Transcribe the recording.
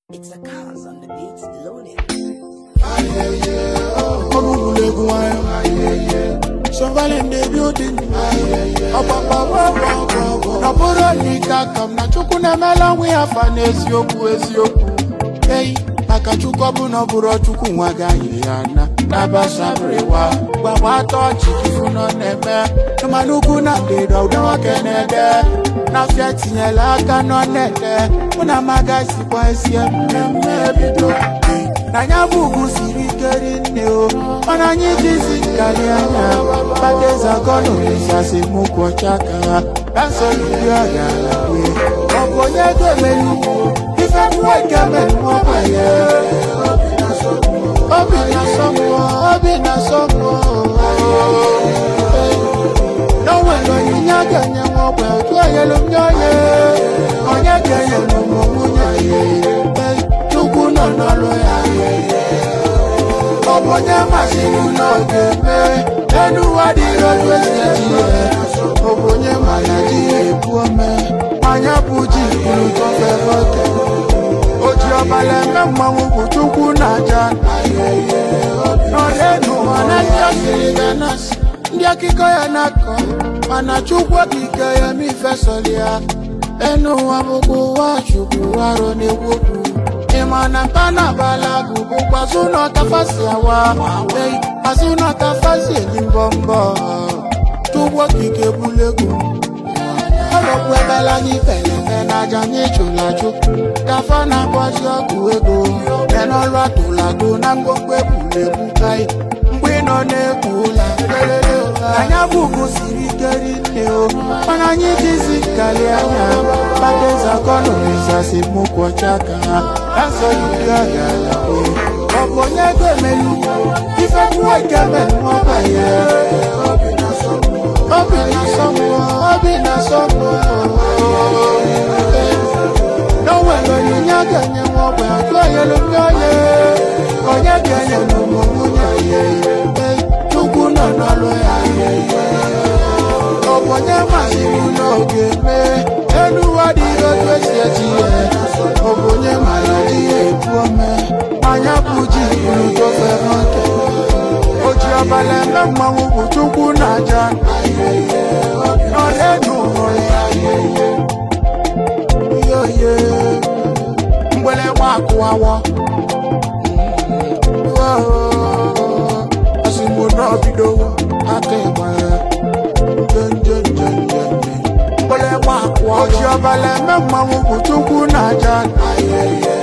It's a cars on the beats loaded. Somebody in the building. Naporo nika kam na chuku na mela we afane eziokwu. Hey, akachuko bu no buro chuku nwaga yana. Nabasabrewa, wa touch ifu no neme. Manuku na de do do kenede. Na fiati nyela aka no nede. Una magasi kwa esie mmemme bido. Na nyabugu siri keri nne o. Mana nyijizi kari anya. Bateza kono isase mukwa chaka. Danso luya gala we. Okonye gemelu. Ife mweke melu mwapaye. Obi na somo. No one no nyaga nyamwe. Tuwa yelo mnyoye. Onyage yelo mmunye. Tuku no loya. Oponye masiru no geme. Enu wadi rodwe siye. Oponye mayaji epuome. Manya puji utofe vote. Oji obale mmanwu kutuku na jan. Nodenu ananya siliganas. Ndia kiko ya nako. Mana chukwa kike ya mifesolia. Enu wabuku wa chukwu waro ni wuku. Imana kana balagu kwa suno kafasi awa. Hey, asuna kafasi limbombo. Chukwa kike bulegu. Olokwe bela ni pele na janye chulaju. Kafana bosyo kuego. Nenolwa tulago na ngokwe bulegu kai. Mbwino ne kula. Anyabugu siri keri neo. Mana nyijizi kali anya. Bateza kono isasi mukwa chaka. Danso luya gala we. Oponye gemelu. Ife mweke melu mwapaye. Obi na somo. No one no nyaga nyamwe. Atwa yelo mnyoye. Onyage yelo mmunye. Tuku no loya. Oponye masiru no geme. Enu wadi rodwe siye. Oponye mayaji epuome. Anya puji utofe vote. Oji obale mmanwu kutuku na jan. Nodenu yo Mbwele waku awo. Asimu no bidowo. Akegwa Mbwele waku awo. Oji obale mmanwu kutuku na jan.